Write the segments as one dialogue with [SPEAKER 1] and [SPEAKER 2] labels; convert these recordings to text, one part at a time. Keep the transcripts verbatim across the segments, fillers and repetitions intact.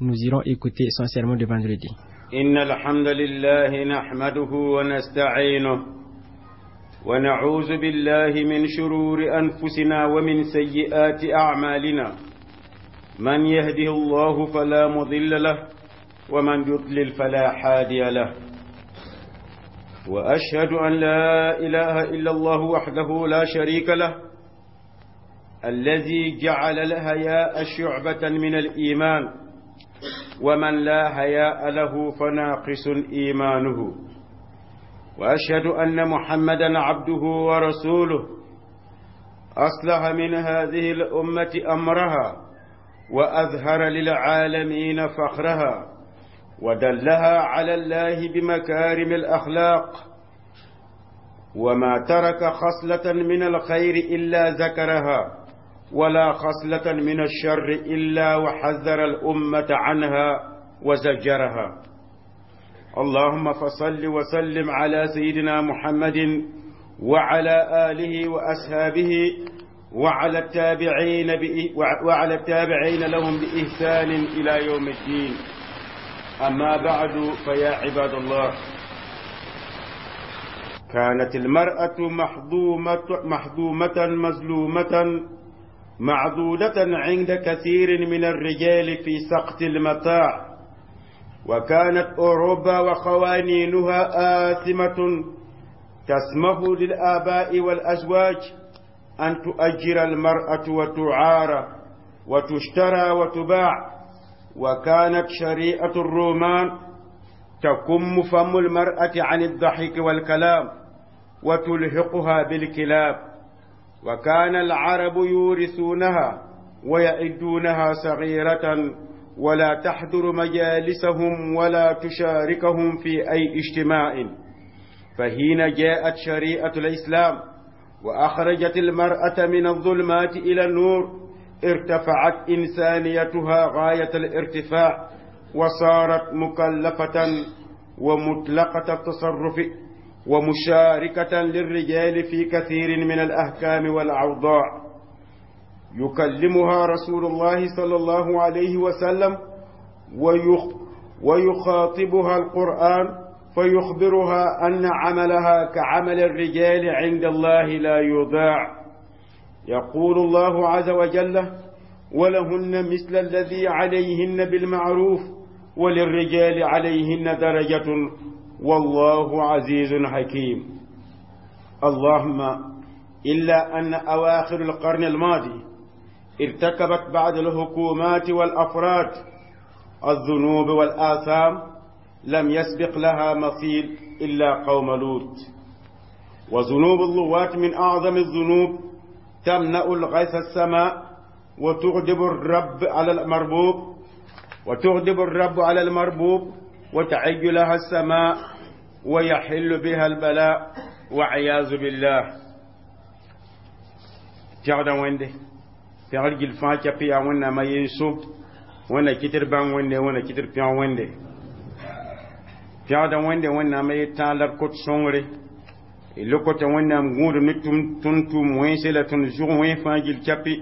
[SPEAKER 1] nous irons écouter son sermon de vendredi.
[SPEAKER 2] إن الحمد لله نحمده ونستعينه ونعوذ بالله من شرور أنفسنا ومن سيئات أعمالنا من يهده الله فلا مضل له ومن يضلل فلا هادي له وأشهد أن لا إله إلا الله وحده لا شريك له الذي جعل الحياء شعبة من الإيمان ومن لا حياء له فناقص إيمانه وأشهد أن محمدا عبده ورسوله أصلح من هذه الأمة أمرها وأظهر للعالمين فخرها ودلها على الله بمكارم الأخلاق وما ترك خصلة من الخير إلا ذكرها ولا خصلة من الشر إلا وحذر الأمة عنها وزجرها. اللهم فصل وسلم على سيدنا محمد وعلى آله وأصحابه وعلى التابعين وعلى التابعين لهم بإحسان إلى يوم الدين. أما بعد فيا عباد الله، كانت المرأة محظومة محظومة مظلومة معدودة عند كثير من الرجال في سقط المتاع، وكانت أوروبا وقوانينها آثمة تسمح للآباء والأزواج أن تؤجر المرأة وتعار وتشترى وتباع، وكانت شريعة الرومان تكم فم المرأة عن الضحك والكلام وتلحقها بالكلاب، وكان العرب يورثونها ويعدونها صغيرة ولا تحضر مجالسهم ولا تشاركهم في أي اجتماع. فحين جاءت شريعة الإسلام وأخرجت المرأة من الظلمات إلى النور ارتفعت إنسانيتها غاية الارتفاع وصارت مكلفة ومطلقة التصرف ومشاركة للرجال في كثير من الأحكام والأوضاع. يكلمها رسول الله صلى الله عليه وسلم ويخاطبها القرآن فيخبرها أن عملها كعمل الرجال عند الله لا يضاع. يقول الله عز وجل: ولهن مثل الذي عليهن بالمعروف وللرجال عليهن درجة والله عزيز حكيم. اللهم إلا أن أواخر القرن الماضي ارتكبت بعض الحكومات والأفراد الذنوب والآثام لم يسبق لها مثيل إلا قوم لوط. وذنوب اللغات من أعظم الذنوب تمنع الغيث السماء وتغضب الرب على المربوب وتغضب الرب على المربوب وتعج لها السماء ويحل بها البلاء وعياذ بالله. تعالى وينده تعالى جلفان كفيا ونا ما ينسو ونا كتر بان وينده ونا كتر بيان وينده تعالى وينده ونا ما يتعالى كت سونغري لوكوتا ونا مغور نتم تنتم وين سلا تنجو وين فاجل كفي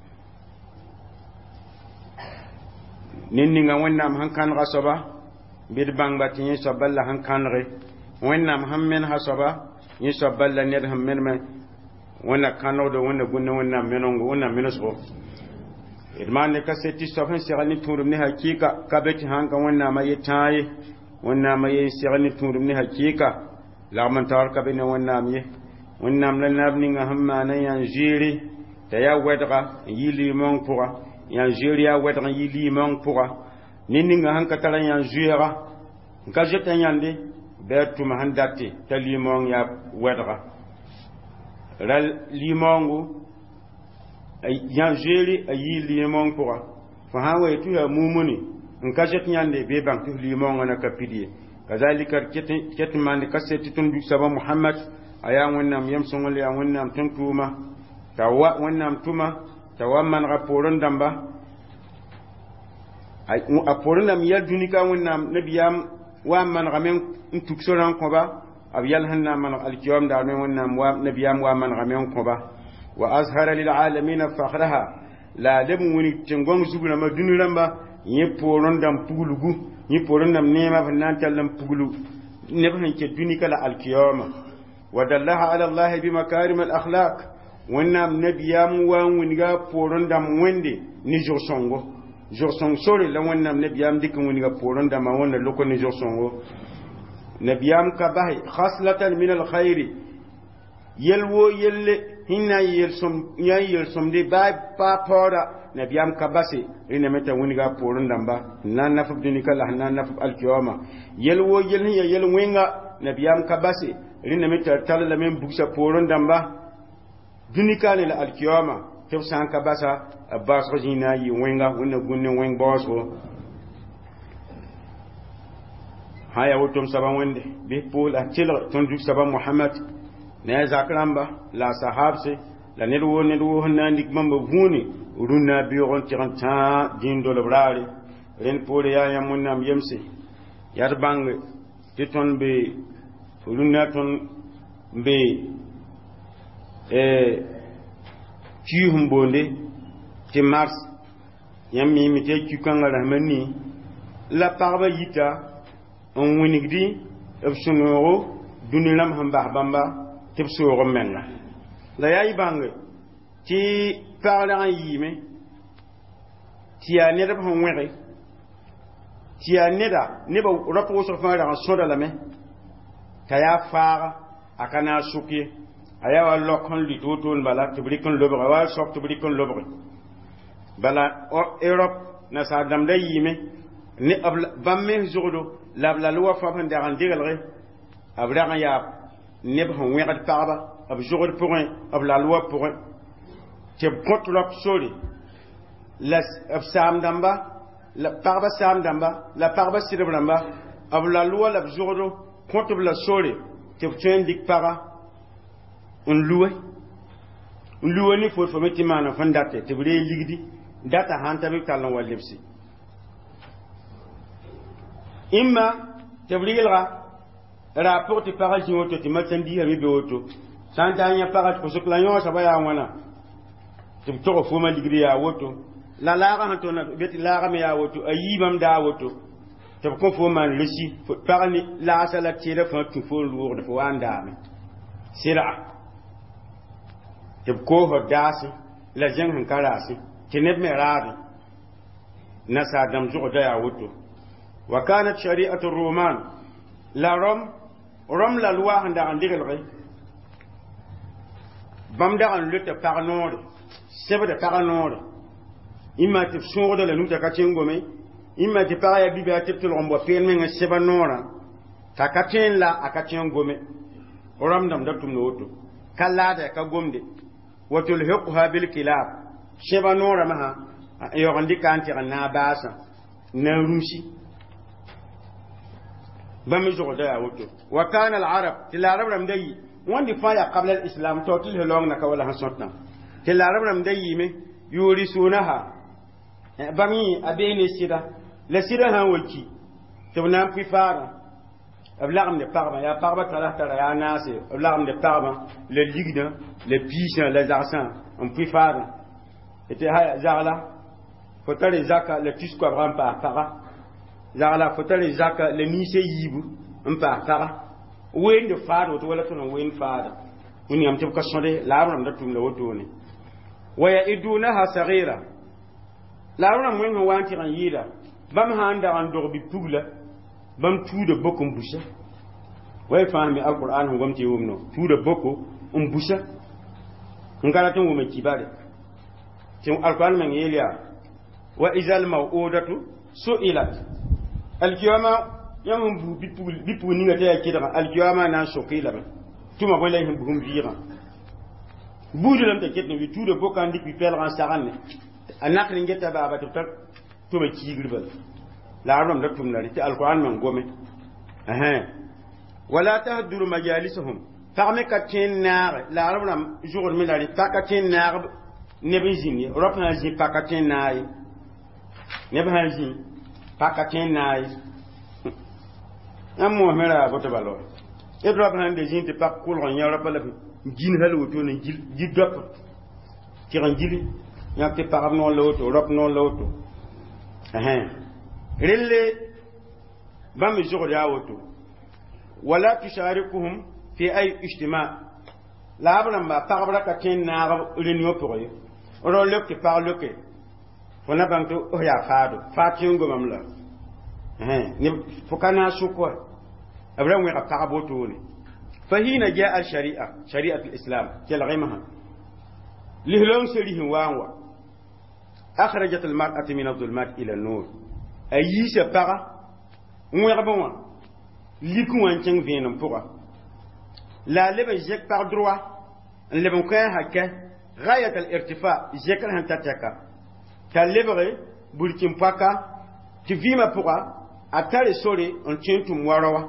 [SPEAKER 2] نينغا ونا مهان غصبا bir bang bat yin sobal la han kanre wonnam hammen hasaba yin sobal la ned hammen me wonna kano do wonna gunna wonna menongo wonna menosgo irman ne kaseti sofan sirani turum ne hakika kabeti hanka wonna maye tayi wonna maye sirani turum ne hakika la man tar kabene wonna miye wonna lan nabni nga hamma na yan jiri ta ya wedra yili mon pourra yan jiri ya wedra yili mon pourra nini nga hanka tala yan juera nka jeta nyande betu mahandati ta limon ya wedra ral limongu ay yan jeri ayi limon pourra fa hawa tu ya mumuni nka jet nyande be bang tu limon na kapidie kazalika ket man kaseti tun bi saba muhammad aya wonnam yamsongol ya wonnam tuntuma tawa wonnam tuma tawamman raporon damba ay aporon nam yadunika wonnam nabiyam wa man ramen ntuksoran ko ba ab yal hanna man alkiyam da men wonnam wa nabiyam wa man ramen ko ba wa azhara lil alamin fakhraha la dem woni tengon zuguna ma dunuramba yi poron dam puglugu yi poron dam nema fa nan tallam puglu ne fa ke dunika la alkiyama wa dallaha ala allah bi makarim al akhlaq wannan nabiyam wa wuniga poron dam wende ni jour songo jour song sore la wannan nabiyam dikin wuniga poron dam wonna loko ni jour songo nabiyam ka bahi khaslatan min al khair yelwo yelle hinna yelsom nyay yelsom de ba pa pora nabiyam ka basi ina meta wuniga poron damba nan nafab dunika la nan nafab al kiyama yelwo yelni yel wenga nabiyam ka basi ina meta talala men buksa poron damba dunika le al kiyama tef san ka basa abbas khina yi wenga wonna gunne weng boso haya wotum saban wende be pol a tilo ton juk saban muhammad ne zakramba la sahabse la nedwo nedwo hanandik mamba vuni uruna biyon tiranta dindo lebrari ren pole ya yamunam yemse yar bang titon be uruna ton be eh ci humbonde ci mars yammi mi te ci kanga rahmani la parba yita on winigdi ebsunoro dunilam hamba bamba tibsoro menga la yayi bang ci parla yime ti ya ne da ban were ti ya ne da ne ba rapo so fa da so da la me kaya fara akana suki ayawa lokon li tutun bala tubrikon lobre wa sok tubrikon lobre bala o europe na sa dam da yime ni bamme zugudo la la loi fa ban da randigal re abra ya ne ba were parba ab zugudo pour ab la loi pour te kotlop sori la sam damba la parba sam damba la parba sirb damba ab la loi la zugudo kotob la sori te tuen dik para un loué un loué ni fo fo metti mana fandate te bure ligdi data hanta bi talon walipsi imma te bure la rapport te para jimoto te matandi ami be auto santanya para ko soklanyo sabaya wana te to fo ma ligdi ya woto la la ga to na beti la ga me ya woto ayibam da woto te ko fo man lesi para ni la sala tire fo tu fo lourde fo wanda mi sira te ko ho dasi la jeng han karasi tineb me rabi nasa dam zugo da ya wuto wa kanat shari'atu roman la rom rom la loi handa andigal gai bam da an lutta parnore sebe de parnore imma te soro la nuta ka cengome imma te para ya bibi ateptul rombo pelme nga seba nora ka katen la akacengome rom dam da tum no wuto kala da ka gomde وتلحقها بالكلاب شبا نورا مها يغندي كانتي غنا باسا نروشي بمجو دا وتو وكان العرب العرب لم دي وندي فايا قبل الاسلام توتل هلون نكا ولا حسنتنا العرب لم دي مي يورثونها بامي ابيني سيدا لا سيدا ها وكي تبنا في فارا ablarm de parma ya parba tala tala ya nasi ablarm de parma le ligna le pisan les arsans on peut faire était ha zarla fotale zaka le tisco abram pa para zarla fotale zaka le nise yibu on pa para wen de fado to wala tono wen fada uni am tab kasode la abram da tum la wotoni waya idunaha saghira la abram wen wanti ran yida bam handa an dorbi pugla bam tuuda boko mbusha way fahmi alquran hum gomti wumno tuuda boko mbusha ngala tan wuma kibare tin alquran man yeliya wa izal mawudatu su'ilat alqiyama yamum bu bipu bipu ni ngata yakida alqiyama na shokila ba tuma bola him bu humbira buudu lam ta ketne wi tuuda boko andi bi pel ran saranne anak ni ngeta ba ba to tuma kigirbal la arom da tumna ti alquran man gome eh wala tahduru majalisahum farme ka tin nar la arom na jour mi la ri pa ka tin nar ne bizini ropna ji pa ka tin nay ne ba ji pa ka tin nay amo mera boto balo e drop han de jinte pa kul ron ya ropa la jin halu to ne jil ji drop ti ran jili ya te pa non lo to rop non lo to eh rille bam jogo ya woto wala tusharikuhum fi ay ijtima la abram ba parabra ka tin na réunion pour eux ro le que par le que fona banto o ya faado fatingo mamla eh ni fokana sukwa abram wi ka paraboto ni fahina jaa al sharia shari'at al islam kel ghaymaha lihlon serihin wawa akhrajat al mar'atu min adh-dhulumat ila an-nur ayisha para ngwebon liku wan cheng venum pourra la lebe jek par droit lebe ko hakka ghayat al-irtifa jek han tataka ka lebre bulkim paka ti vima pourra atare sore on tientu mwarawa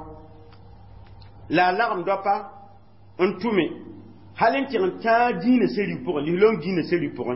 [SPEAKER 2] la larme dopa on tume halin ti ta dina seri pour li long dina seri pour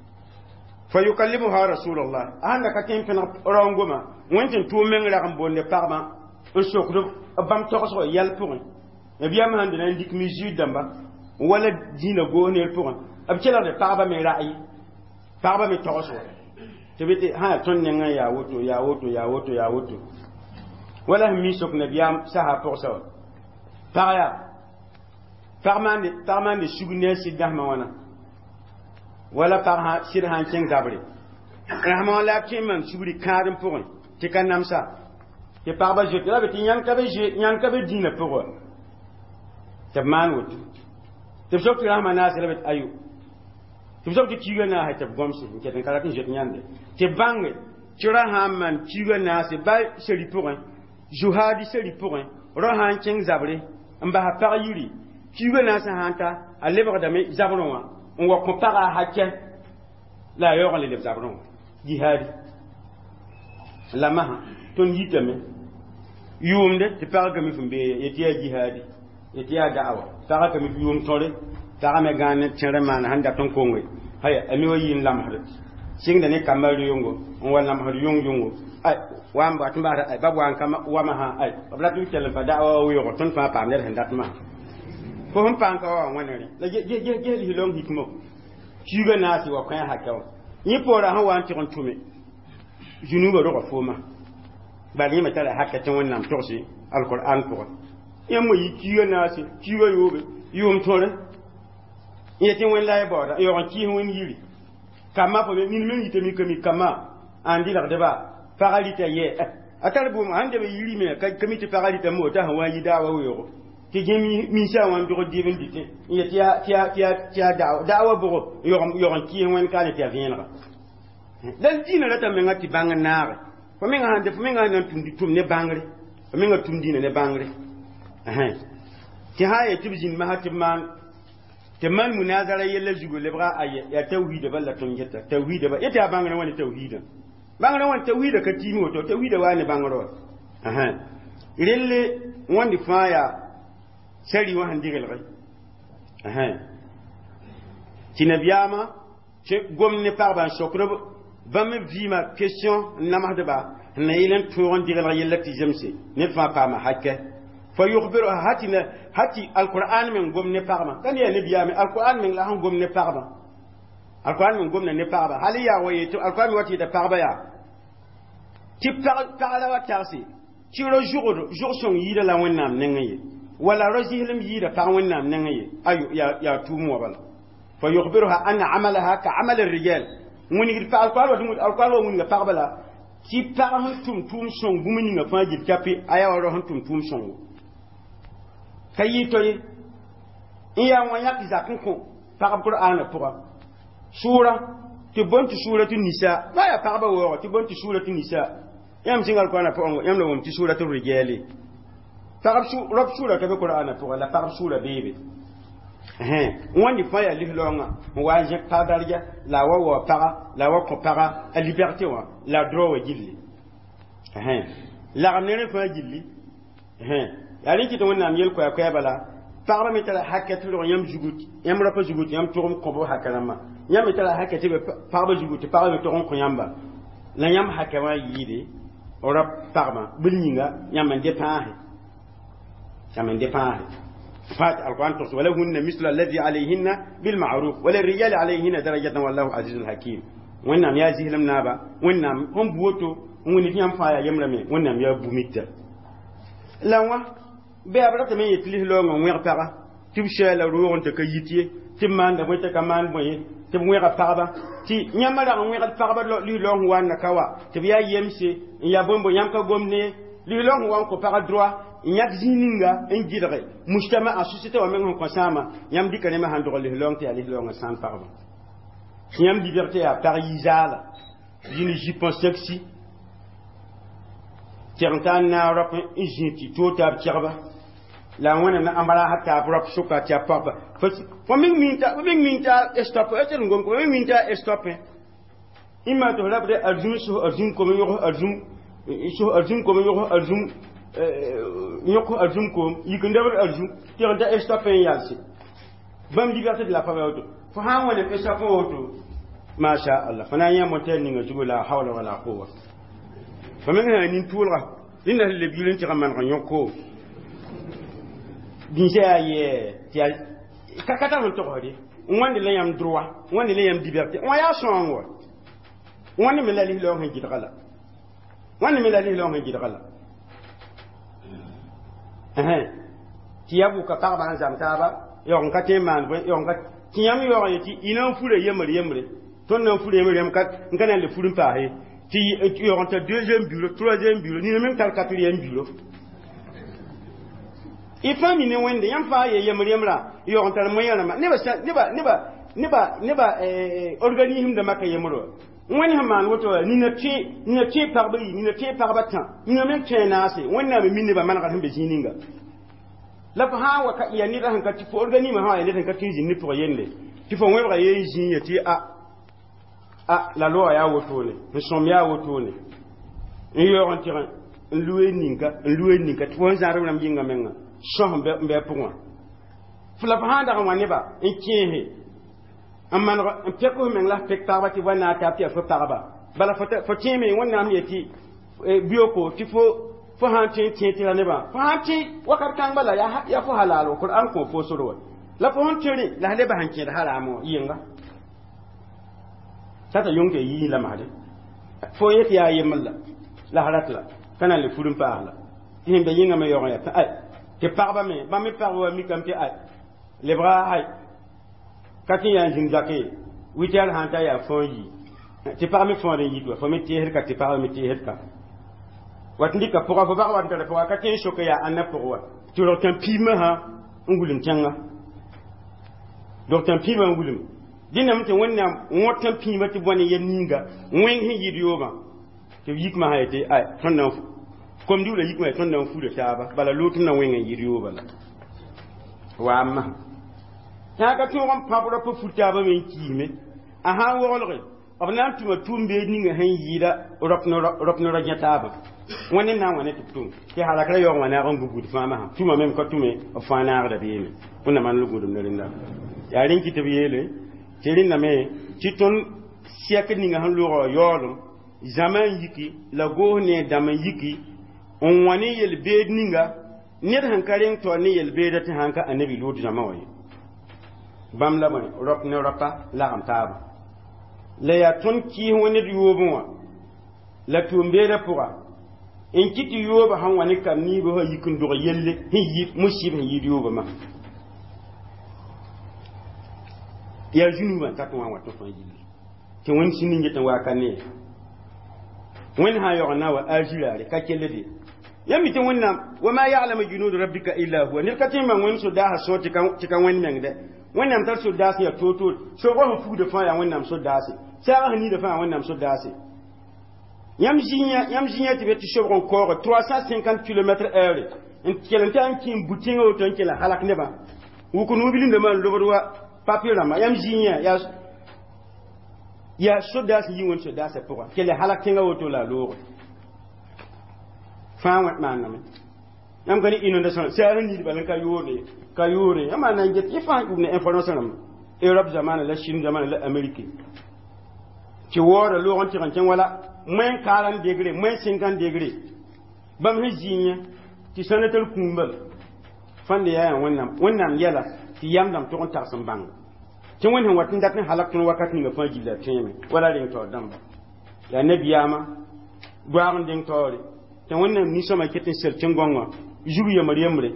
[SPEAKER 2] fa yukallimuha rasulullah anda ka tin fena rongoma wontin tu mengra am bonde parma on sokdo bam tokoso yal pour e biam hande nan dik mi judamba wala dina gonel pour ab cela de parba me ra'i parba me tokoso te bete ha ton nga ya woto ya woto ya woto ya woto wala mi sok na biam saha pour ça parya parmande parmande sugune sidahma wana wala parha sirhan ceng dabre rahma la kiman suguri karim pour te kanam sa te parba je te la beti nyan kabe je nyan kabe dina pour te man wut te sok rahma nasir bet ayu te sok ti kigana ha te gomsi ke tan kala tin je nyande te bangue tira hamman kigana se ba seri pour juhadi seri pour rohan ceng zabre mba ha par yuri kiwe na sa hanta alebra dame zabronwa on wa compara hakke la yo le zabron jihad la maha ton yitame yumde te parga mi fumbe yetiya jihad yetiya da'awa parga mi yum tore tara me gane tere man handa ton kongwe haya ami wayin lamhar singa ne kamar yongo on wala lamhar yong yongo ay wamba tumbara ay babu an kama wama ha ay babla tu kelen fa da'awa wiyo ton fa pam ne handat ma fo hon pan ka wa wanere la je je je li long hikmo kiga na si wa kan hakaw ni pora ha wan ti kon tume junuba ro ko foma ba ni meta la hakka tan wannan torsi alquran ko yammo yi kiga na si kiga yobe yum tore yeti won lay boda yo kon ki won yiri kama fo min min yitemi kami kama andi la deba paralite ye atalbu mo hande be yiri me kami ti paralite mo ta ha wayi dawa wo ti gemi mi sha wan bi rodibin dite ya tia tia tia tia dawa dawa bo yo yo ki wen kan ti avienra dan dina la tam ngati bang naare ko mi nga hande fo mi nga nan tum di tum ne bangre ko mi nga tum dina ne bangre eh ti haye tibjin ma hatim man te man munazara yella jugo lebra ay ya tawhid balla ton jetta tawhid ba yata bangre woni tawhid bangre woni tawhid ka timi woto tawhid wani bangro eh relle woni faya sari wa handigal gai eh tinabiyama che gomne parban sokro bam vima question namadaba nayilan turon digal yellati jamsi ne fa pa ma hakke fa yukhbiru hatina hati alquran min gomne parma kan ya nabiyama alquran min la han gomne parma alquran min gomne ne parba haliya wayeto alquran wati da parba ya ti parla wa tarsi ti ro jour jour son yida la wonnam nengaye wala rajihim yida fa wonnam nengaye ayu ya ya tumu wala fa yukhbiruha anna amalaha ka amal ar-rijal muni fa alquran wa alquran wa muni fa bala ti parhum tum tum son bumuni nga fa jid kapi aya wa ro tum tum son kayito yi iya wa yak zakun ko fa alquran pour sura ti bonti suratu nisa ba ya fa ba wo ti bonti suratu nisa yam singal alquran pour yam lo ti suratu rijali fa rab sura ka be alquran pour la fa sura bebe eh woni fa ya lihlonga wa je padarja la wa wa para la wa ko para a liberté wa la droit wa jilli eh la ramnere fa jilli eh yali ki to wonna yel ko ya ko bala para mi tala hakatu lo yam jugut yam rafa jugut yam turum ko bo hakalama yam mi tala hakati be para jugut para mi turum ko yamba la yam hakama yide ora parma bilninga yam en dépend yam en dépend فات القرآن تص ولهن مثل الذي عليهن بالمعروف وللرجال عليهن درجة والله عزيز حكيم wẽnnaam yaa zislem naaba wẽnnaam hon buoto wẽni yãmb fãa yaa yemrame wẽnnaam yaa bumita la wã bɩ b ratame n yet lislaoongã wẽg pagã tɩ b sɛɛla roog n tɩ ka yit ye tɩ b maanda bõe tɩ ka maan bõe ye tɩ b wẽga pagba tɩ yãmbã rag n wẽgd pagba lislaoong sẽn waanna ka wa tɩ b yaa yemse n yaa bõe-bõe yãmb ka gomd ne lislaoong sẽn wa n kõ pagã droit n yãk zĩig ninga n gɩdge mustama a société wã meng sẽn kõ sãama yãmb dɩka nemã sãn dog lislaoong tɩ yaa lislaoongã sãn pagba tɩ yãmb liberté yaa pag yizaala yĩn jupon sexy tɩg n taa n naag rap n zĩ tɩ toog taab kɛgba la wẽna na ambara taab rap sʋka tɩ a pagba fo meng min t'a stop tɩ n gom fo meng min t'a stop ẽ maa tɩ f rabde arzum sos arzum kom yõgs arzum sos arzum kom yõgs arzum yõk arzum kom yik n dabd arzum tɩg n ta stop n yalse bãmb liberté de la pa woto fo sã n wa ne stop woto masha Allah fa na n yã montaire ninga zugu la hawla wala quwa fa meng sã nin tʋʋlga dẽ na le biil n tɩg n maneg n yõk dĩnsã yaa yɛ tɩ ka ka tar n togsde n wãnde la yãmb droit n wãnde la yãmb liberté wã yaa sõong wa wãnde me la lislaoong sẽn gɩdga la wãnde me la lislaoong sẽn gɩdga la tɩ yaa buka pagba n zam taaba yaoog n ka tõe n maan bõe yaoog n ka tɩ yãmb yaoog ye tɩ y na n fura yembre yembre tõnd na n fura yembre yem n ka na n le fur n paase tɩ yaoog n tar deuxième bureau troisième bureau nina meng tar quatrième bureau y fãa mi ne wẽnde yãmb fãa ye yembr yembrã yaoog n tar moyãrãmã neba organisme dãmbã ka yembr wa wẽnd sẽn maan woto wa nina tõe pagba yi nina tõe pagba tã nina meng tõe naase wẽnnaam mi nebã manegd sẽn be zĩig ninga la f sã n wa ya neda sẽn ka tɩ fo organisme sã wa ya ned sẽn ka tõe n zĩnd ne pʋg yende tɩ fo wẽbga yee zĩig ye tɩ a a la loa yaa wotone n sõm yaa wotone n yaoog n tɩg n lue ninka n lue ninka tɩ fo sẽn zãad b rãmb yĩnga menga sõs n be a pʋgã f la f sã n dag n wa neba n kẽese n maneg n pɛk f meng la f pɛk pagba tɩ wa naag tɩ a tɩ yaa fo pagba bala fo tẽeme wẽnnaam ye tɩ bioko tɩ fo fo sã n tõe n tẽ tɩra nebã fo sã n tẽ wakat kãng bala yaa fo halaal wa kor an kõ fo sor wa la fo sẽn tõre la f leba sẽn kẽed haraam wã yɩnga tata yõng tɩ yɩɩ la masde fo yet yaa yembr la la f rat la ka na n le fur n paas la tɩ sẽn be yĩngame yaoog n yaa ay tɩ pagba me bãmb me pagba wa mikame tɩ ay lebga ay ka tɩ yaa n zĩng zake witɛɛr sã n ta yaa fõo yi tɩ pag me fõod n yit wa fo me teesd ka tɩ pagba me teesd ka wat n dɩka pʋga fo bag wat n tara pʋga ka tõe n soka yaa ãnna pʋg wa tɩ rog tãn piimã sã n gulum tẽnga rog tãn piimã n gulum dẽnnaam tɩ wẽnnaam wõ tãn piimã tɩ bõne yel ninga wẽng sẽn yɩɩd yoobã tɩ yikmã sã yetɩ ay tõnd na kom diwla yikmã ye tõnd na n fuda taaba bala loog tɩ na wẽng n yɩɩd yooba la waamma sã ka tõog n pãb ra pa fur taaba me n kiime a sã n woglge b na n tʋma tʋʋm beed ninga sẽn yɩɩda rop no ra gẽ taaba wẽnd n na n wa ne tɩ b tʋm tɩ halak ra yaoog wã naag n gugud fãama sã tʋma mem ka tʋme b fãa naagda beeme wẽnna maan lugudum ne rẽnda yaa rẽn kɩ tɩ b yeele tɩ rẽnname tɩ tõnd sɛk ninga sẽn loogã yaoolem zãma n yiki la goos ne dãmb n yiki n wa ne yel-beed ninga ned sẽn ka reng tɔr ne yel-beedã tɩ sãn ka anabi lood zãma wã ye bãmb la bõe rop ne ropa lagem taaba la yaa tõnd kɩɩs wã ned yoobẽ wã la tʋʋm-beedã pʋga n kɩ tɩ yooba sãn wa ne kam niibã sã yik n dog yelle sẽn yɩɩd mosɩb sẽn yɩɩd yoobãmã yaa zũnubã tat wã wa tɩ fãa yilli tɩ wẽnd sĩn n get n waa ka ne wẽnd sã n yaoog n na n wa agiraare ka kellde yãmb mi tɩ wẽnnaam wama yalama junud rabbika illa huwa ned ka tɩ ma wẽnd sodaasã sõor tɩ ka wẽnd mengdɛ wẽnnaam tar sodaas yaa toor-toor soogã sẽn fugda fãa yaa wẽnnaam sodaase saagã sẽn niida fãa yaa wẽnnaam sodaase yãmb zĩyã tɩ be tɩ sobg n kaooge trois cent cinquante kilomètre heure n kell n ta n kẽ bu tẽngã woto n kell n halak nebã wuk nubilindãmbã n lobd wa papier rãmbã yãmb zĩyã yaa sodaas n yi wẽnd sodaasã pʋga kell halak tẽngã woto la a looge fãa wẽt maanname yãmb ka ne inondation saag sẽn niid bala n ka yoore ka yoore yãmb maan na n get yẽ fãa wʋb ne information rãmb europe zamaana la chine zamaana la amérique tɩ woora loog n tɩg n kẽ wala moins quarante degré moins cinquante degré bãmb sẽn zĩigẽ tɩ sãnatar kũum bala fãnde yaa yaa wẽnnaam wẽnnaam yɛla tɩ yamdãm tog n tags n bãnga tɩ wẽnd sẽn wat n dat n halak tõnd wakat ninga fãa gilla tẽeme wala reng taoor dãmba yaa nabiyaamã doaag n deng taoore tɩ wẽnnaam ninsãmã ket n sel tẽn-gõngã zug yembr yembre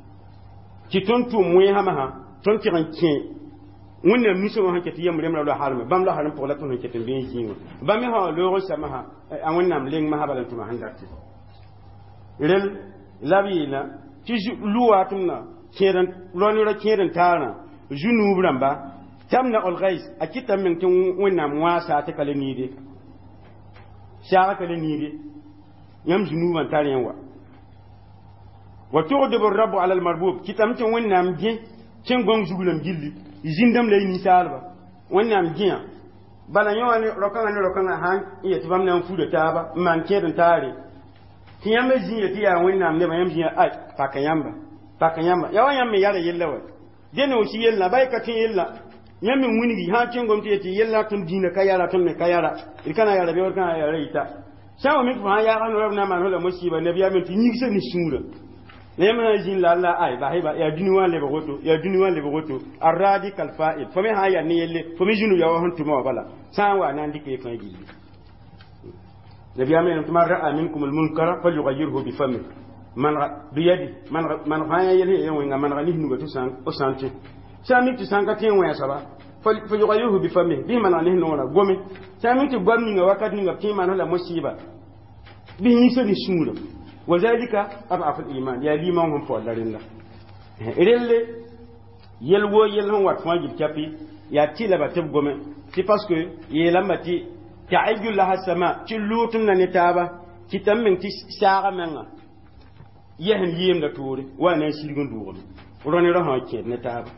[SPEAKER 2] tɩ tõnd tʋʋm wẽesãmã sã tõnd tɩg n kẽ wẽnnaam ninsãmã sẽn ket yembr yembrã la harme bãmb la har n pʋg la tõnd sẽn ket n bẽe zĩigã bãmb me sã loog sãmã sã a wẽnnaam leng masã bala n tʋma sẽn dat rel la b yeelã tɩ lu-waat m na loneerã kẽed n taarã zu-nuub rãmba tamna olgais a kɩta meng tɩ wẽnnaam wãasa tɩ ka la niide saagã ka la niide yãmb zu-nuubã n tar yẽ wa wa tugdb rabu ala almarbub kɩtame tɩ wẽnnaam gẽ tẽn-gõng zuglem gilli zĩndame la y ninsaalba wẽnnaam gẽa bala yõ wa ro-kãngã ne ro-kãngã sãn n yetɩ bãmb na n fuda taaba n maan kẽed n taare tɩ yãmb a zĩiga tɩ yaa wẽnnaam nebã yãmb zĩã ay paka yãmba paka yãmba ya wa yãmb me yara yella wa dẽn aussi yellã ba y ka tõe yella yãmb me wilgi sã n kẽngom tɩ yetɩ yella tõnd dĩinã ka yara tõnd me ka yara d ka na yara bɩ d ka na yara yɩta sã n wa mik fo sã n yaagã noorb na n maan fo la mosiiba nabiyaa me tɩ yĩgsa ne sũurã la yãmb na n zĩn la alla ay basɩba yaa dũni wã n lebg woto yaa dũni wã n lebg woto arradi kalfa'il fo me sã n yaa ne yelle fo me zũnu ya wa sẽn tʋma wa bala sã n wa na n dɩk ye fãa gilli nabiyaa me tɩ man ra'a minkum almunkara falyughayyirhu bifamih manega biyadi manega manega ya yel ye wenga manega ni nuga to san o santi sami ti sanka tin wa saba fa yughayyihu bi fami bi manega ni nona gomi sami ti gwamni nga wakati nga tin manala musiba bi ni so ni sura wazalika adaf al-iman ya liman hum fo darinda relle yel wo yel hon wat fangil kapi ya tilaba teb gome c'est parce que yelamba ti ta'ayyul laha sama ti lutun na ni taba ti tammin ti saga menga yehen yiem da toore wa na shirgun duwol roni ro ha ke ne taaba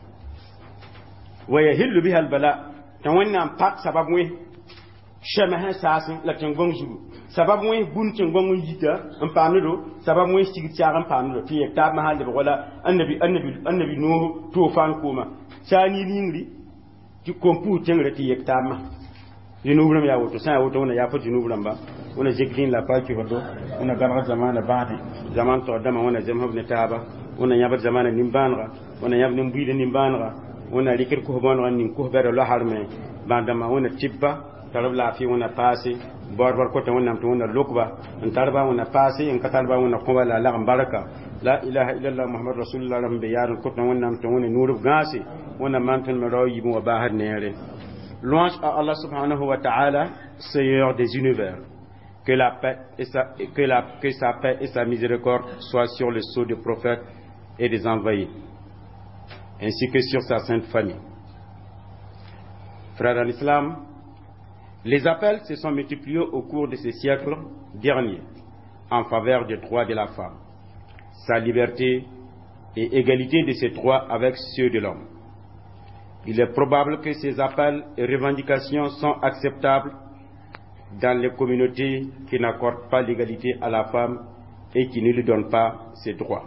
[SPEAKER 2] wa yahillu biha albala tan wannan pak sabab we shama ha sasin la tan gongju sabab we bun tan gongun yita en pamdo sabab we sigi tiaran pamdo ti ta ma halde wala annabi annabi annabi no to fan kuma sani lingri ti kompu tengre ti yekta ma junubram ya woto sa woto na ya fa junubram ba wona jeglin la paki hodo wona garga zamana baade zaman to dama wona jam hobne taaba wona yaba zamana nimbanra wona yabne mbuide nimbanra wona likir ko bonra nin ko bere lo harme bandama wona tibba tarab la fi wona passé bor bor ko to wona to wona lokba en tarba wona passé en katalba wona ko wala la baraka la ilaha illallah muhammad rasulullah ram be yaron ko to wona to wona nurub gasi wona mantan me royi mo bahad nere louange à Allah subhanahu wa ta'ala Seigneur des univers. Que la paix et sa, que la, que sa paix et sa miséricorde soient sur le sceau des prophètes et des envoyés, ainsi que sur sa sainte famille. Frères en islam, les appels se sont multipliés au cours de ces siècles derniers en faveur des droits de la femme, sa liberté et égalité de ses droits avec ceux de l'homme. Il est probable que ces appels et revendications sont acceptables dans les communautés qui n'accordent pas l'égalité à la femme et qui ne lui donnent pas ses droits.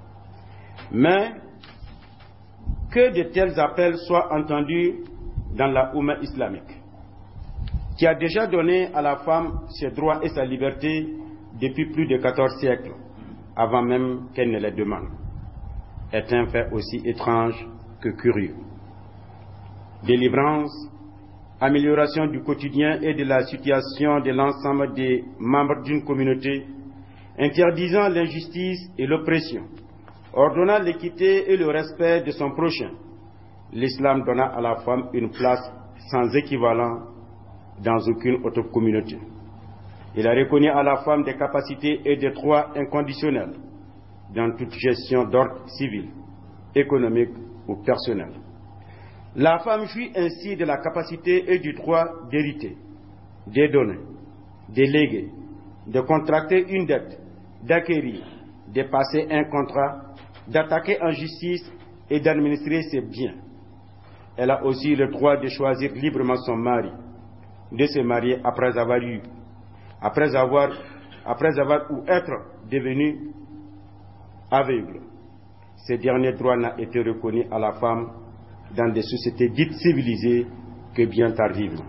[SPEAKER 2] Mais que de tels appels soient entendus dans la Oumma islamique, qui a déjà donné à la femme ses droits et sa liberté depuis plus de quatorze siècles, avant même qu'elle ne les demande, est un fait aussi étrange que curieux. Délivrance, amélioration du quotidien et de la situation de l'ensemble des membres d'une communauté, interdisant l'injustice et l'oppression, ordonnant l'équité et le respect de son prochain. L'islam donna à la femme une place sans équivalent dans aucune autre communauté. Il a reconnu à la femme des capacités et des droits inconditionnels dans toute gestion d'ordre civil, économique ou personnel. La femme jouit ainsi de la capacité et du droit d'hériter, de donner, de léguer, de contracter une dette, d'acquérir, de passer un contrat, d'attaquer en justice et d'administrer ses biens. Elle a aussi le droit de choisir librement son mari, de se marier après avoir eu, après avoir, après avoir ou être devenu aveugle. Ce dernier droit n'a été reconnu à la femme dans des sociétés dites civilisées que bien tardivement.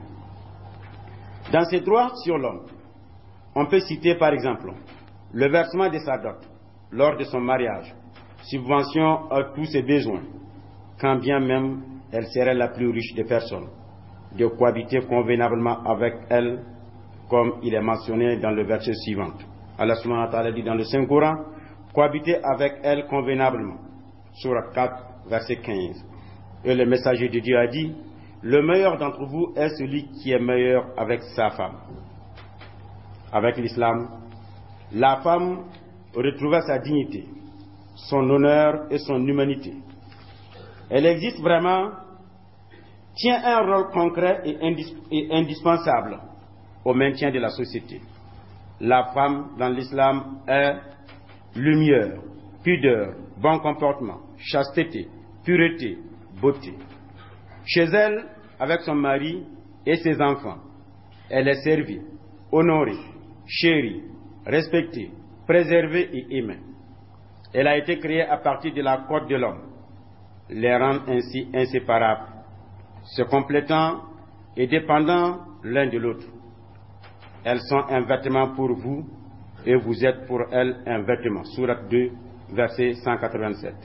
[SPEAKER 2] Dans ces droits sur l'homme, on peut citer par exemple le versement de sa dot lors de son mariage, subvention à tous ses besoins, quand bien même elle serait la plus riche des personnes, de cohabiter convenablement avec elle, comme il est mentionné dans le verset suivant. Allah subhanahu wa ta'ala dit dans le Saint-Coran, cohabiter avec elle convenablement. Sourate quatre, verset quinze. Et le messager de Dieu a dit, le meilleur d'entre vous est celui qui est meilleur avec sa femme. Avec l'islam, la femme retrouva sa dignité, son honneur et son humanité. Elle existe vraiment, tient un rôle concret et, indis- et indispensable au maintien de la société. La femme dans l'islam est lumière, pudeur, bon comportement, chasteté, pureté, beauté. Chez elle, avec son mari et ses enfants, elle est servie, honorée, chérie, respectée, préservée et aimée. Elle a été créée à partir de la côte de l'homme, les rend ainsi inséparables, se complétant et dépendant l'un de l'autre. Elles sont un vêtement pour vous et vous êtes pour elles un vêtement. Sourate deux, verset cent quatre-vingt-sept.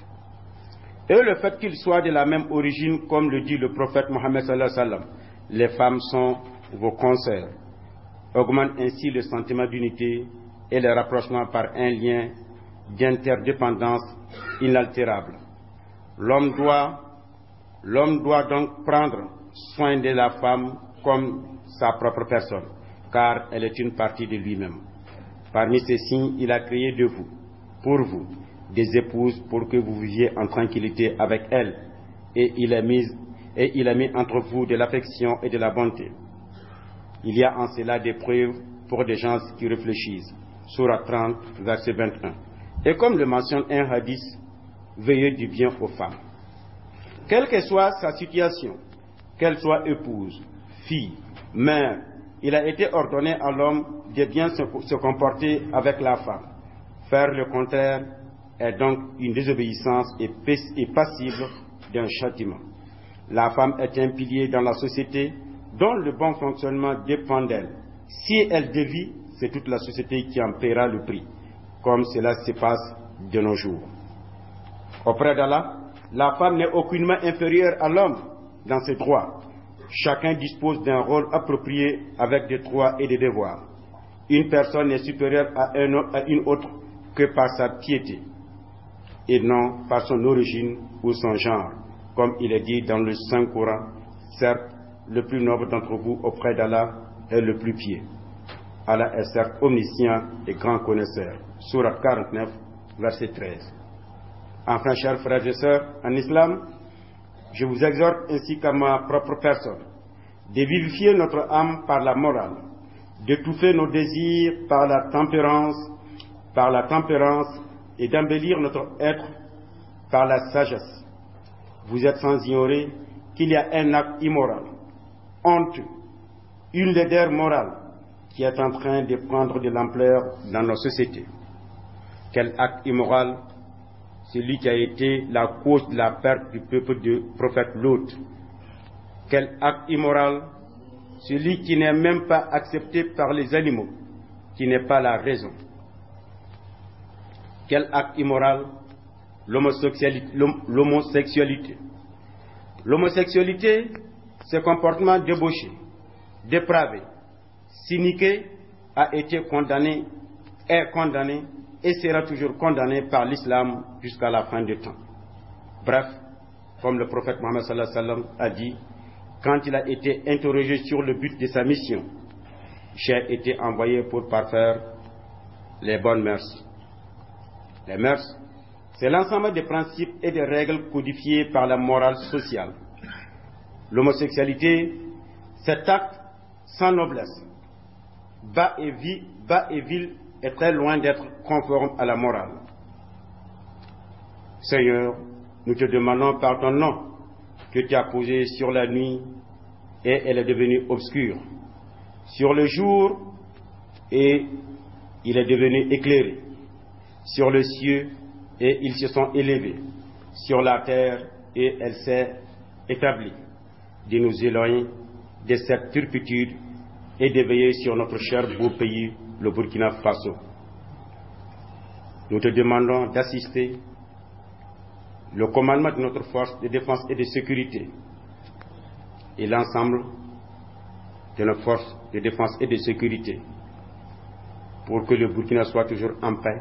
[SPEAKER 2] Et le fait qu'ils soient de la même origine, comme le dit le prophète Mohammed sallallahu alayhi wa sallam, les femmes sont vos consoeurs, augmente ainsi le sentiment d'unité et le rapprochement par un lien d'interdépendance inaltérable. L'homme doit, l'homme doit donc prendre soin de la femme comme sa propre personne, car elle est une partie de lui-même. Parmi ces signes, il a créé de vous, pour vous, des épouses pour que vous viviez en tranquillité avec elles, et il a mis, et il a mis entre vous de l'affection et de la bonté. Il y a en cela des preuves pour des gens qui réfléchissent. Sourate trente, verset vingt et un. Et comme le mentionne un hadith, veillez du bien aux femmes. Quelle que soit sa situation, qu'elle soit épouse, fille, mère, il a été ordonné à l'homme de bien se, se comporter avec la femme. Faire le contraire est donc une désobéissance et, et passible d'un châtiment. La femme est un pilier dans la société dont le bon fonctionnement dépend d'elle. Si elle dévie, c'est toute la société qui en paiera le prix, comme cela se passe de nos jours. Auprès d'Allah, la femme n'est aucunement inférieure à l'homme dans ses droits. Chacun dispose d'un rôle approprié avec des droits et des devoirs. Une personne n'est supérieure à, un, à une autre que par sa piété, et non par son origine ou son genre, comme il est dit dans le Saint-Coran. Certes, le plus noble d'entre vous auprès d'Allah est le plus pieux. Allah est certes omniscient et grand connaisseur. Sourate quarante-neuf, verset treize. Enfin, chers frères et sœurs, en islam, je vous exhorte ainsi qu'à ma propre personne de vivifier notre âme par la morale, d'étouffer nos désirs par la tempérance, par la tempérance et d'embellir notre être par la sagesse. Vous êtes sans ignorer qu'il y a un acte immoral, honteux, une laideur morale qui est en train de prendre de l'ampleur dans nos sociétés. Quel acte immoral? Celui qui a été la cause de la perte du peuple du prophète Lot. Quel acte immoral? Celui qui n'est même pas accepté par les animaux, qui n'est pas la raison. Quel acte immoral? L'homosexualité. L'homosexualité, L'homosexualité, ce comportement débauché, dépravé, cynique, a été condamné, est condamné et sera toujours condamné par l'islam jusqu'à la fin du temps. Bref, comme le prophète Mohammed sallallahu alayhi wa sallam a dit, quand il a été interrogé sur le but de sa mission, j'ai été envoyé pour parfaire les bonnes mœurs. Les mœurs, c'est l'ensemble des principes et des règles codifiées par la morale sociale. L'homosexualité, cet acte sans noblesse, bas et, vi, bas et vil, est très loin d'être conforme à la morale. Seigneur, nous te demandons par ton nom que tu as posé sur la nuit et elle est devenue obscure, sur le jour et il est devenu éclairé, sur le ciel et ils se sont élevés, sur la terre et elle s'est établie, de nous éloigner de cette turpitude et d'éveiller sur notre cher beau pays, le Burkina Faso. Nous te demandons d'assister le commandement de notre force de défense et de sécurité et l'ensemble de nos forces de défense et de sécurité pour que le Burkina soit toujours en paix,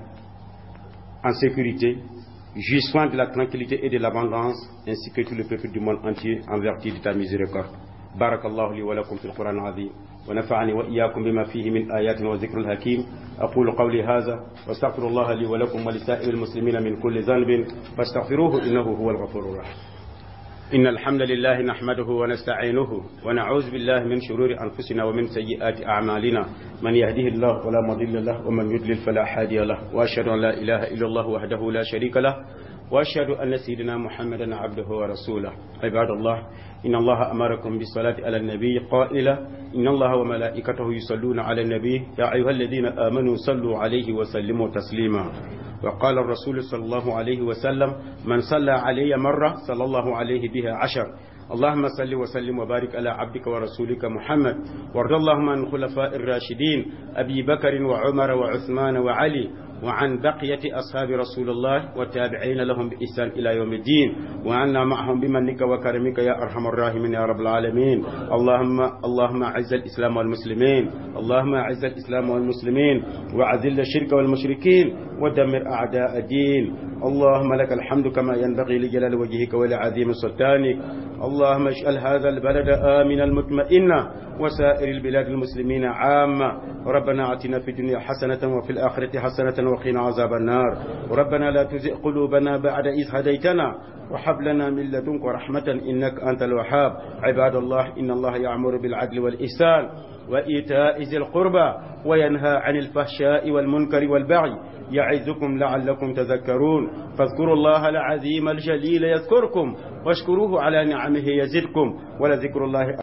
[SPEAKER 2] en sécurité, jouissant de la tranquillité et de l'abondance, ainsi que tout le peuple du monde entier en vertu de ta miséricorde. Barakallahu li wa lakum fil Qur'an al-azim wa nafa'ani wa iyyakum bima fihi min ayatin wa dhikril hakim. Aqulu qawli hadha wa astaghfirullaha li wa lakum wa li sa'iril muslimina min kulli dhanbin fastaghfiruhu innahu huwal ghafurur rahim. إن الحمد لله نحمده ونستعينه ونعوذ بالله من شرور أنفسنا ومن سيئات أعمالنا من يهده الله ولا مضل له ومن يضلل فلا هادي له وأشهد أن لا إله إلا الله وحده لا شريك له وأشهد أن سيدنا محمدا عبده ورسوله. عباد الله إن الله أمركم بالصلاة على النبي قائلا إن الله وملائكته يصلون على النبي يا أيها الذين آمنوا صلوا عليه وسلموا تسليما. وقال الرسول صلى الله عليه وسلم من صلى علي مرة صلى الله عليه بها عشر. اللهم صل وسلم وبارك على عبدك ورسولك محمد وارض اللهم عن الخلفاء الراشدين أبي بكر وعمر وعثمان وعلي وعن بقية أصحاب رسول الله والتابعين لهم بإحسان إلى يوم الدين وعنا معهم بمنك وكرمك يا أرحم الراحمين يا رب العالمين. اللهم اللهم أعز الإسلام والمسلمين اللهم أعز الإسلام والمسلمين وأذل الشرك والمشركين ودمر أعداء الدين. اللهم لك الحمد كما ينبغي لجلال وجهك ولعظيم سلطانك. اللهم اجعل هذا البلد آمنا مطمئنا وسائر البلاد المسلمين عامة. ربنا آتنا في الدنيا حسنة وفي الآخرة حسنة وقنا عذاب النار. ربنا لا تزغ قلوبنا بعد إذ هديتنا وهب لنا من لدنك رحمة إنك أنت الوهاب. عباد الله إن الله يأمر بالعدل والإحسان وإيتاء ذي القربى وينهى عن الفحشاء والمنكر والبغي يعظكم لعلكم تذكرون. فاذكروا الله العظيم الجليل يذكركم واشكروه على نعمه يزدكم ولذكر الله